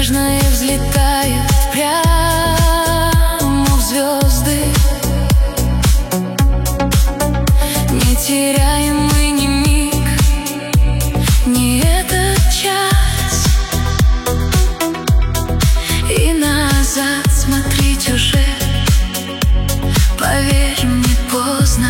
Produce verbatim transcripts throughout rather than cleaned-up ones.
нежное взлетает прямо в звезды. Не теряем мы ни миг, ни этот час. И назад смотреть уже, поверь мне, поздно.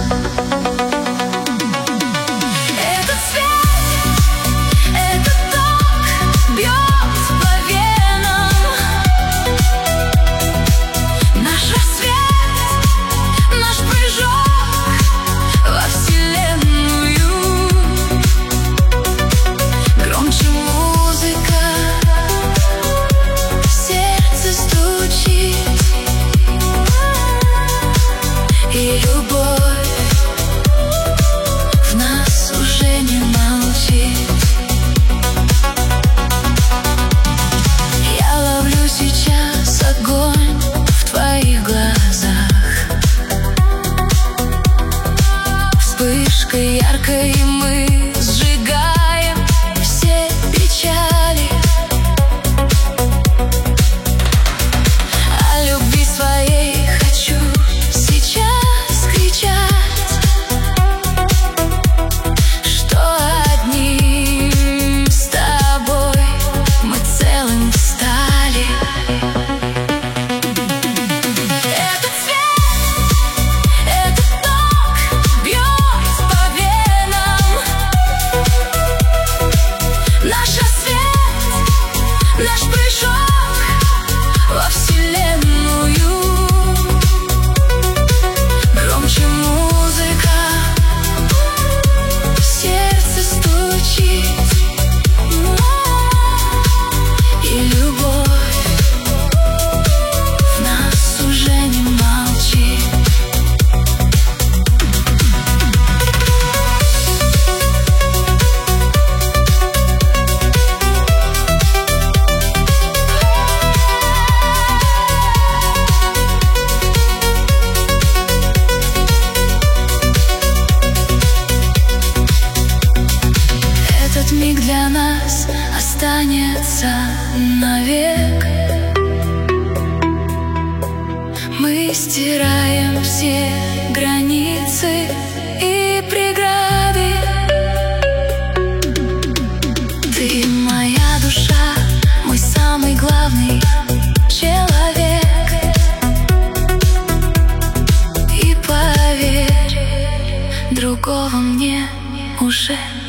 И любовь в нас уже не молчит. Я ловлю сейчас огонь в твоих глазах. Вспышкой яркой мы сжигаем все печали. О любви своей хочу сейчас наш прыжок во вселенную. Громче музыка, сердце стучит. И любовь в нас уже не молчит. Миг для нас останется навек. Мы стираем все границы и преграды. Ты моя душа, мой самый главный человек. И поверь, другого мне уже